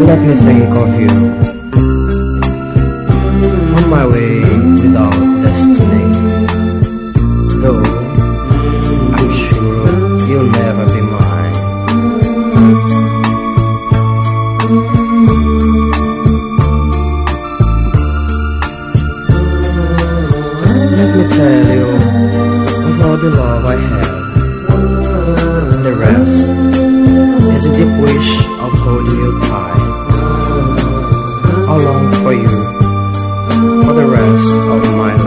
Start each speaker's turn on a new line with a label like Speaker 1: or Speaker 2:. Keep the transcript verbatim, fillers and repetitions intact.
Speaker 1: let me think of you on my way without destiny. Though I'm sure you'll never be mine. Let me tell you of all the love I have. The rest is a deep wish of holding you tight. I long for you for the rest of my